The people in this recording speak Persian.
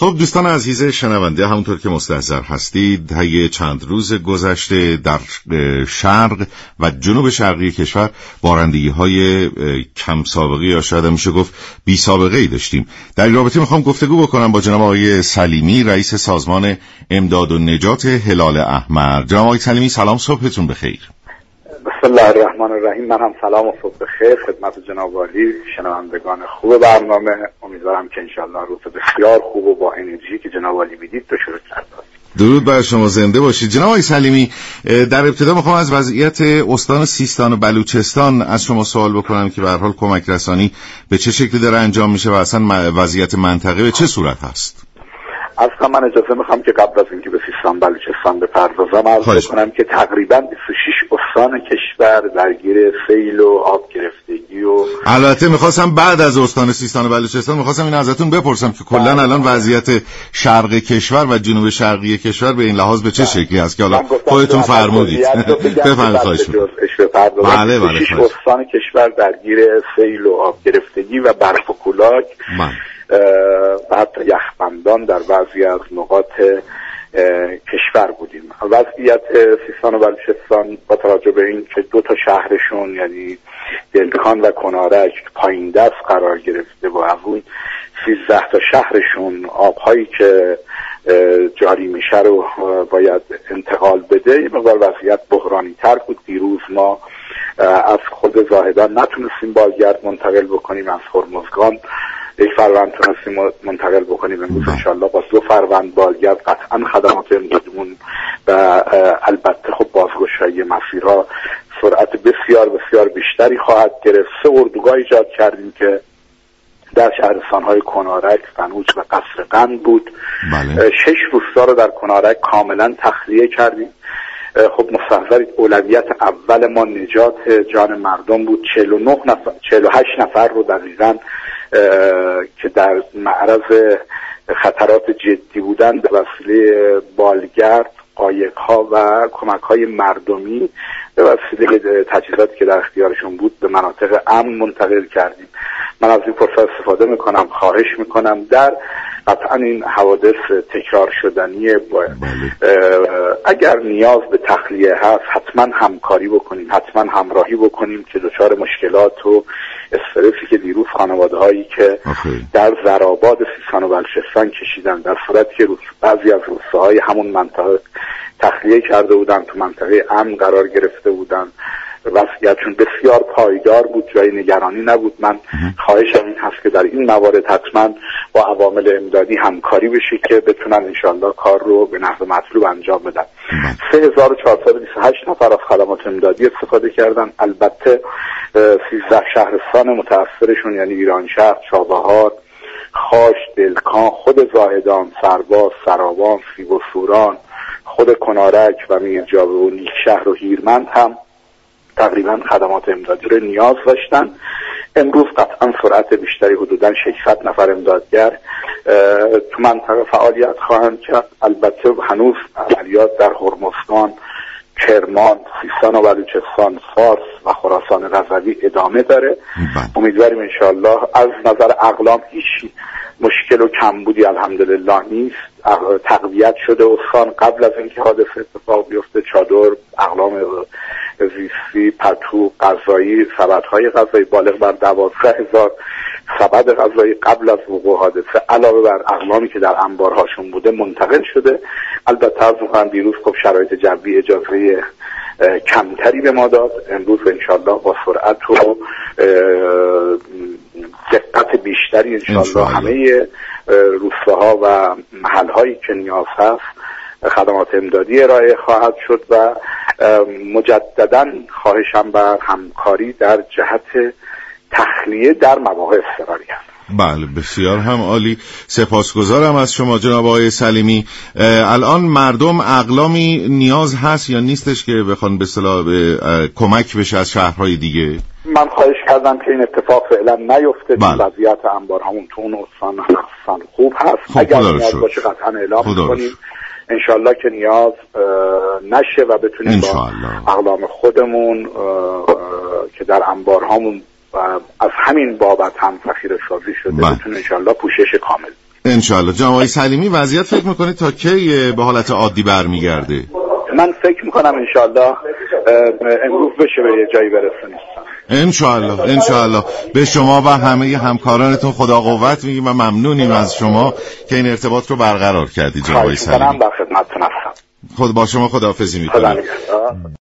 خب دوستان عزیز شنونده، همونطور که مستحضر هستید طی چند روز گذشته در شرق و جنوب شرقی کشور بارندگی‌های کم سابقه یا شاید میشه گفت بی سابقه ای داشتیم. در این رابطه میخوام گفتگو بکنم با جناب آقای سلیمی، رئیس سازمان امداد و نجات هلال احمر. جناب آقای سلیمی سلام، صبحتون بخیر. بسم الله الرحمن الرحیم. من هم سلام و صبح بخیر خدمت جناب عالی، شنوندگان خوب برنامه. امیدوارم که انشالله روز بسیار خوب و با انرژی که جناب عالی میدید تو شروع کرده. درود بر شما، زنده باشید. جناب آقای سلیمی، در ابتدا میخوام از وضعیت استان سیستان و بلوچستان از شما سوال بکنم که به هر حال کمک رسانی به چه شکلی داره انجام میشه و اصلا وضعیت منطقه به چه صورت هست؟ اصلا من اجازه میخوام که قبل از اینکه به سیستان بلوچستان بپردازم عرض کنم که تقریبا 26 استان کشور درگیر سیل و آب گرفتگی و البته میخواستم بعد از استان سیستان و بلوچستان میخواستم این ازتون بپرسم که کلا الان وضعیت شرق کشور و جنوب شرقی کشور به این لحاظ به چه شکلی است که حالا خودتون فرمودید. بفرمایید. خواهش می‌کنم. بله 26 استان کشور درگیر سیل و آب گرفتگی و برف و کولاک و حتی یخبندان در بعضی از نقاط کشور بودیم. وضعیت سیستان و بلوچستان با توجه به این که دو تا شهرشون یعنی دلکان و کنارک پایین دست قرار گرفته و از اون 13 تا شهرشون آبهایی که جاری میشه رو باید انتقال بده، یه مقدار وضعیت بحرانی تر بود. دیروز ما از خود زاهدان نتونستیم بالگرد منتقل بکنیم، از هرمزگان یک فروند تونستیم منتقل بکنیم. امروز انشالله با 2 فروند بالگرد قطعا خدمات امدادمون و البته خب بازگشایی مسیرها سرعت بسیار بسیار بیشتری خواهد گرفت. 3 اردوگاه ایجاد کردیم که در شهرستان‌های کنارک، فنوج و قصر قند بود. 6 روستا رو در کنارک کاملا تخلیه کردیم. خب مستحضرید اولویت اول ما نجات جان مردم بود. 48 نفر رو دقیقاً که در معرض خطرات جدی بودن به وسیله بالگرد، قایق‌ها و کمک‌های مردمی به وسیله تجهیزاتی که در اختیارشون بود به مناطق امن منتقل کردیم. من از این فرصت استفاده میکنم، خواهش میکنم در قطعا این حوادث تکرار شدنی اگر نیاز به تخلیه هست حتما همکاری بکنیم، حتما همراهی بکنیم که دچار مشکلات و استرسی که دیروز خانواده هایی که در زرآباد سیستان و بلوچستان کشیدن در صورتی که بعضی از روستاهای همون منطقه تخلیه کرده بودن، تو منطقه امن قرار گرفته بودن، وضعیتشون بسیار پایدار بود، جای نگرانی نبود. من خواهشم این هست که در این موارد حتما با عوامل امدادی همکاری بشه که بتونن انشالله کار رو به نحو مطلوب انجام بدن. 3428 نفر از خدمات امدادی استفاده کردن. البته 13 شهرستان متأثرشون یعنی ایرانشهر، چابهار، خاش، دلکان، خود زاهدان، سرباز، سراوان، سیب و سوران، خود کنارک و میرجاوه و نیکشهر و هیرمند هم تقریبا خدمات امدادی رو نیاز داشتن. امروز قطعا سرعت بیشتری حدوداً 600 نفر امدادگر تو منطقه فعالیت خواهند کرد. البته هنوز عملیات در هرمزگان، کرمان، سیستان و بلوچستان، فارس و خراسان رضوی ادامه داره. امیدواریم انشالله. از نظر اقلام هیچ مشکل و کمبودی الحمدلله نیست. تقویت شده استان قبل از اینکه حادثه اتفاق بیفته. چادر، اقلام زیستی، پتو، غذایی، سبدهای غذایی بالغ بر 12,000 سبد غذایی قبل از وقوع حادثه علاوه بر اقلامی که در انبارهاشون بوده منتقل شده. البته از اون دیروز خب شرایط جوی اجازه کمتری به ما داد. امروز انشالله با سرعت و دقت بیشتری انشالله همه روستاها و محلهایی که نیاز هست خدمات امدادی ارائه خواهد شد و مجددا خواهشم بر همکاری در جهت تخلیه در مواقع اضطراری هست. بله بسیار هم عالی، سپاسگزارم از شما جناب آقای سلیمی. الان مردم اقلامی نیاز هست یا نیستش که بخوان به اصطلاح کمک بشه از شهرهای دیگه؟ من خواهش کردم که این اتفاق فعلا نیفته. وضعیت انبار همون تو اون استان خوب هست. خب اگر نیاز باشه قطعا اعلام کنیم انشالله که نیاز نشه و بتونیم با اقلام خودمون که در انبارهامون از همین بابت هم ذخیره سازی شده بتونه انشالله پوشش کامل. انشالله. جناب آقای سلیمی وضعیت فکر میکنید تا کی به حالت عادی برمیگرده؟ من فکر میکنم انشالله امروز بشه به یه جایی برسونیم. انشالله. به شما و همه همکارانتون خدا قوت میگیم و ممنونیم از شما که این ارتباط رو برقرار کردید جناب آقای سلیمی. در خدمتتون هستم. با شما خداحافظی میکنم.